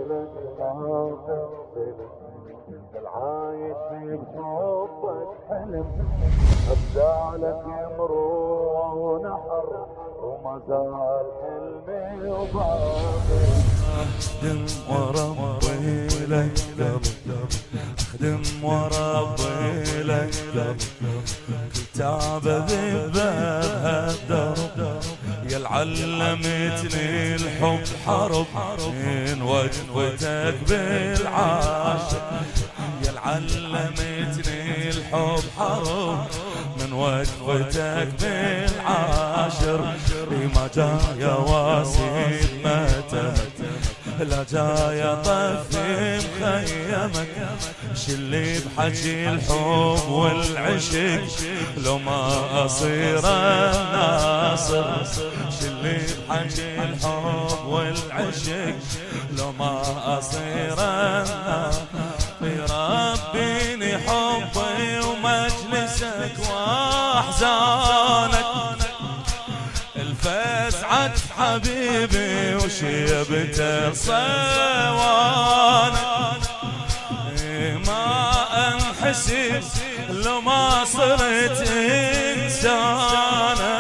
لك ما تفصل العايش بحبك حلم ابزعلك مروة ونحر وما زال حلمي وباقي اخدم وربي لك اخدم وربي لك كتاب ببابها الدرب يا علمتني الحب حرب من وقفتك بالعاشق يا علمتني الحب حرب من وقفتك بالعاشر ما جايا واسيد ما تمت لا جايا طفي مخيمك شلي بحكي الحب والعشق لو ما اصير الناصر شلي بحكي الحب والعشق لو ما اصير الناصر ربيني حبي ومجلسك واحزانك الفزعة حبيبي وشيبته صوانك ما انحسب لو ما صرت انسانك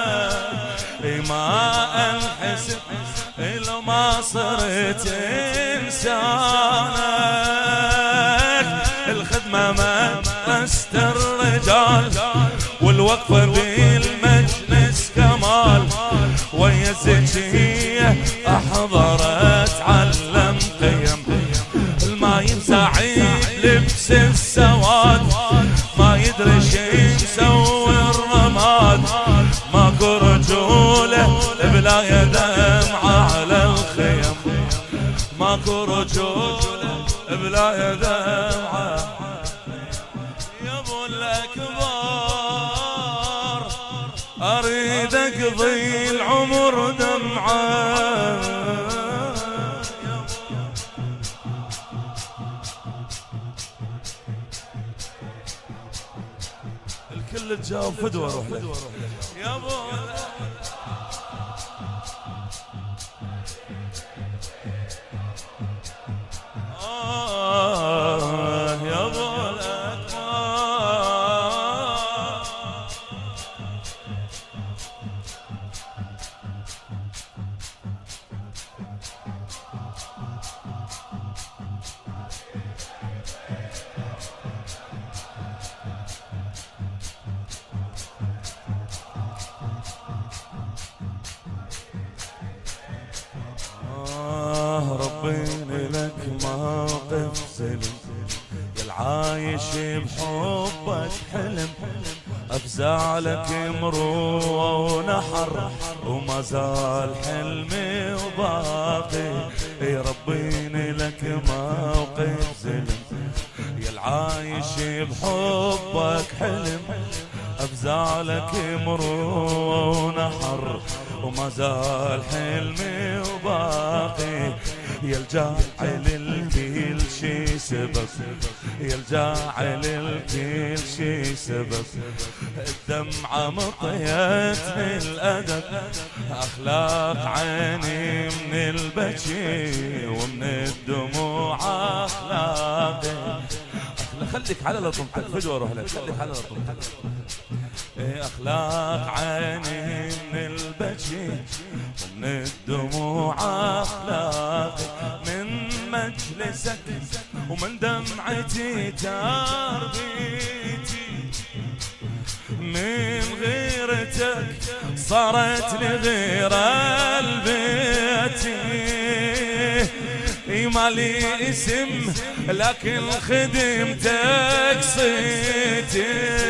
ما انحسب لو ما صرت انسانك الخدمة مدرسة الرجال والوقفة بالمجلس كمال ويا الزكية أحضرت علم قيم ما ينزعيب لبس السواد ما يدري شي مسوي الرماد ماكو رجولة بلا يدمعة على الخيم ماكو رجولة بلا يدمعة يا ابو الاكبر اريد اقضي العمر دمعة الكل تجاوب فدوة روح لك يا ابو يا ابو ربيني لك موقف سلم يا العايش بحبك حلم افزع لك مروة ونحر وما زال حلمي وباقي ربيني لك موقف سلم يا العايش بحبك حلم افزع لك مروة ونحر وما زال حلمي وباقي يا الجاعل الكل شي سبب يا الجاعل الكل شي سبب الدمعة مطيتني الأدب أخلاق عيني من البكي ومن الدموع أخلاقي خليك على لطمتك فجوة روح لك خليك على لطمتك اخلاق عيني من البكي ومن الدموع اخلاقي من مجلسك ومن دمعتي تربيتي من غيرتك صارت لي غير البيتي مالي اسم لكن خدمتك صيتي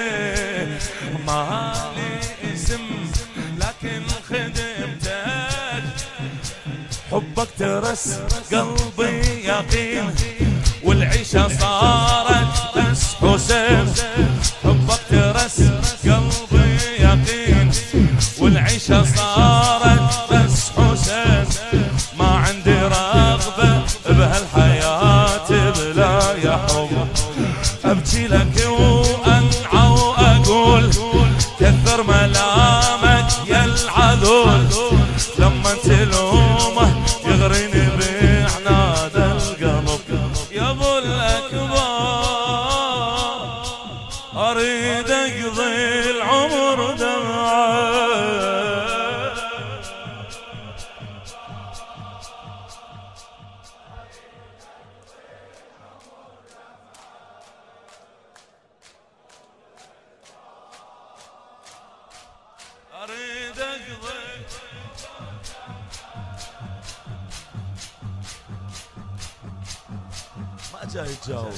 مالي اسم لكن خدمتك حبك ترس قلبي يقين والعيشة صارت بس حسين حبك ترس قلبي يقين والعيشة صارت بس حسين ما عندي رغبة بهالحياة بلا يا حب ابكي لك وانعى واقول كثر ملامك يا العذول لما تلومه يغريني بعناد جاي تجاوب.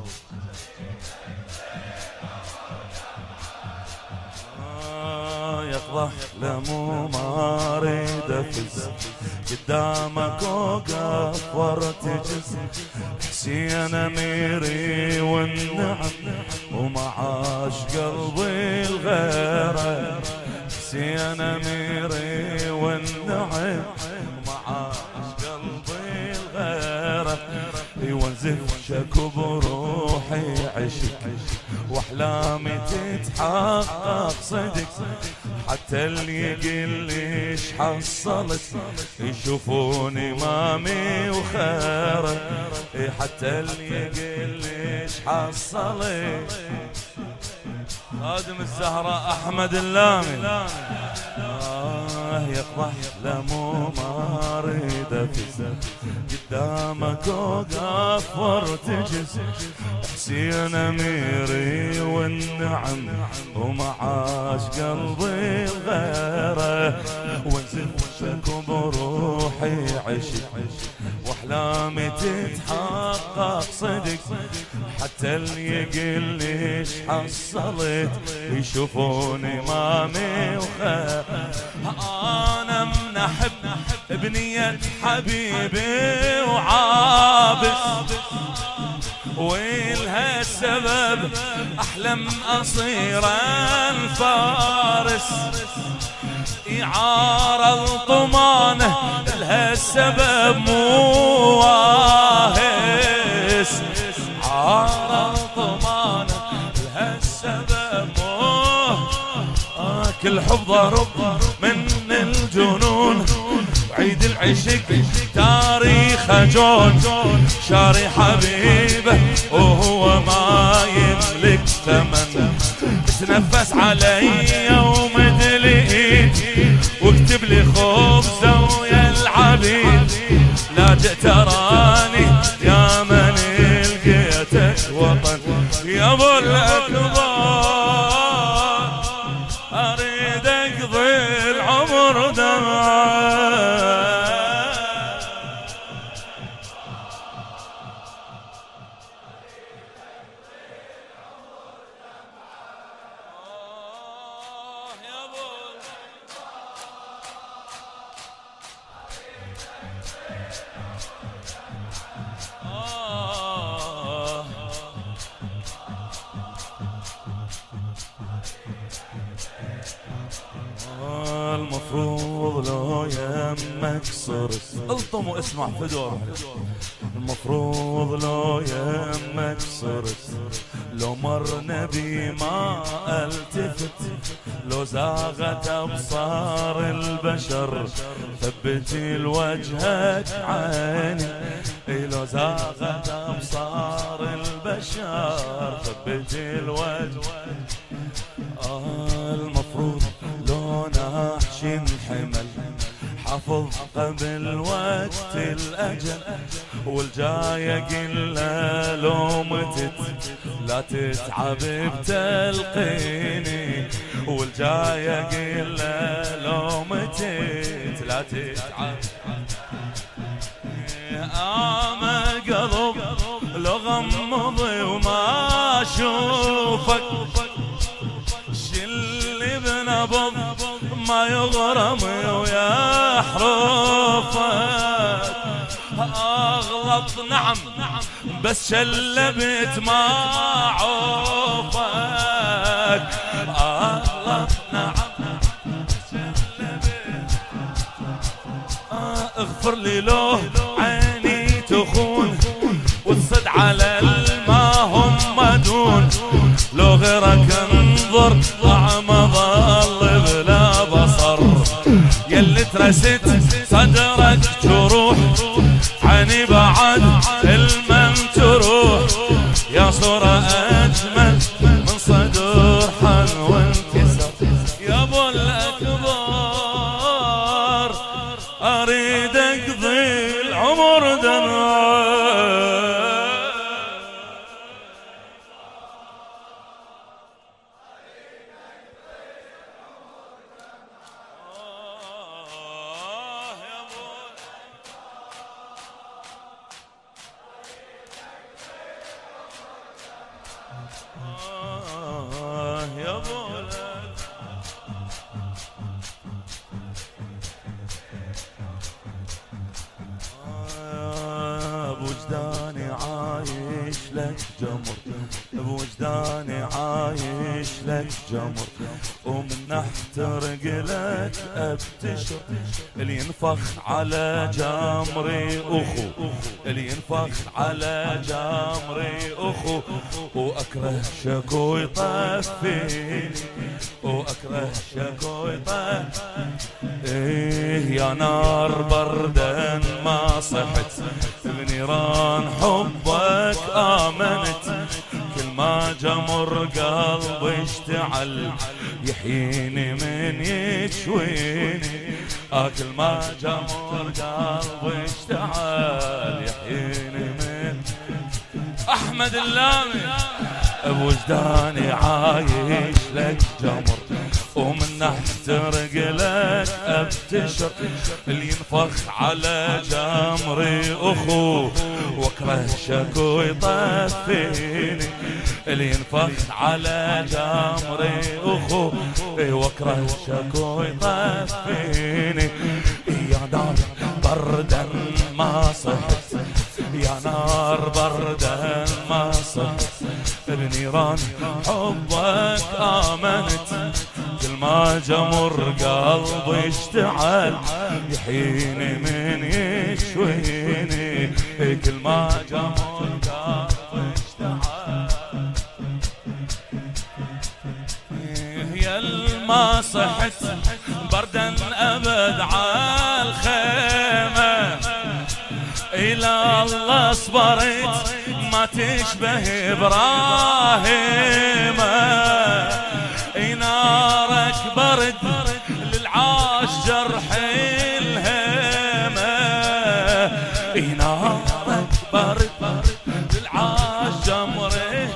يقضح لمو ما اريد افز قدامك اوقف وارتجز. حسين اميري والنعم ومعاش قلبي الغيره. حسين اميري والنعم ومعاش قلبي الغيره. وانزف شكو بروحي عشق واحلامي تتحقق صدق. حتى اللي يقل ليش حصلت يشوفوني مامي وخيره. حتى اللي يقل ليش حصلت. خادم الزهراء احمد اللامي. يقضح لمو ما اريد افز قدامك اوقف وارتجز. حسين اميري والنعم ومعاش قلبي الغيره. وانزف شكو بروحي عشق واحلامي تتحقق صدق. حتى اللي يقل ليش حصلت يشوفوني مامي وخير. انا منحب بنية حبيبي وعابس والها السبب احلم اصير الفارس. إعارة الطمانة لها السبب مو واهس. إعارة الطمانة لها السبب مو كل حب ضرب من الجنون. عيد العشق تاريخ جون شاري حبيبه وهو ما يملك ثمن. تنفس علي ومد ايد واكتب لي خبزه ويا العبيد. لا جئت تراني يا من لقيتك وطن يا ابو الاكبر. اريد اقضي العمر دمعه. المفروض لو يمك صرت الطم واسمع فدور. المفروض لو يمك صرت لو مر نبي ما التفت. لو زاغت ابصار البشر ثبتي لوجهك عيني. لو زاغت ابصار البشر ثبتي الوجه. المفروض لو نحش انحمل حفظ قبل وقت الاجل. والجاية قلنا لو متت لا تتعب بتلقيني. والجاية قلنا لو متت لا تتعب. اما قلب لو غمضي وما اشوفك. شلي بنبض ما يغرم ويا حروفك. اغلط نعم بس شلبت ما عوفك. اغلط نعم اغفر لي لو عيني تخون وتصد على الما هم دون. لو غيرك انظر طعم ظل بلا بصر. يلي ترست صدرك جروح عني بعد المن تروح. يا صورة اجمل من صدور حن وانكسر يا ابو الاكبر. اريد اقضي العمر دمعه. يا بولد بوجداني عايش لك جمر، بوجداني عايش لك جمر، ومن احترق لك ابتشر، اللي ينفخ على جمري اخو، اللي ينفخ على جمري اخو، واكره شكو يطفيني، واكره شكو يطفيني. ايه يا نار بردا ما صحت، بنيران حبك آمنت، كل ما جمر قلبي اشتعل، يحييني من يشويني، كل ما جمر قلبي اشتعل، يحييني من أحمد اللامي. بوجداني عايش لك جمر، ومن احترق لك ابتشر، اللي ينفخ على جمري اخو، واكره شكو يطفيني، اللي ينفخ على جمري اخو، واكره شكو يطفيني. يا نار بردا ما صحت، يا نار بردا ما صحت، بنيران حبك آمنت، كل ما جمر قلبي اشتعل، يحييني من يشويني، كل ما جمر قلبي اشتعل. يا ما صحت بردا أبد عالخيمة، إلى الله صبرت ما تشبه إبراهيم، نارك برد للعاش جرح الهمة، نارك برد للعاش جمره،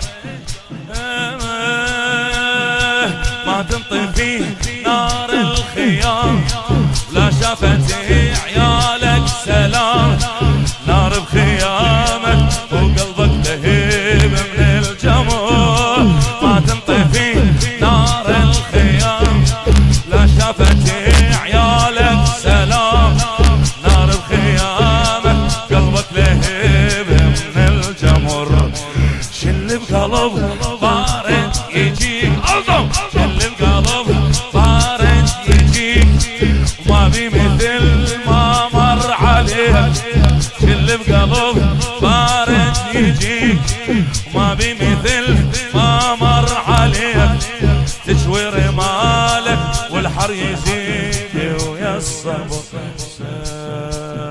ما تنطفي نار الخيام، لا شافت عيالك سلام، نار بخيامك وقلبك لهيب من الجمر، ما تنطفي نار الخيام، لا شافت عيالك سلام، نار بخيامك قلبك لهيب من الجمر. شل بقلب بارد يجيك، شل بقلب بارد يجيك، وما بمثل ما مر عليك، شل بقلب بارد يجيك، وما بمثل ما مر عليك، تشوي رمالك والحر يزيد ويا الصبر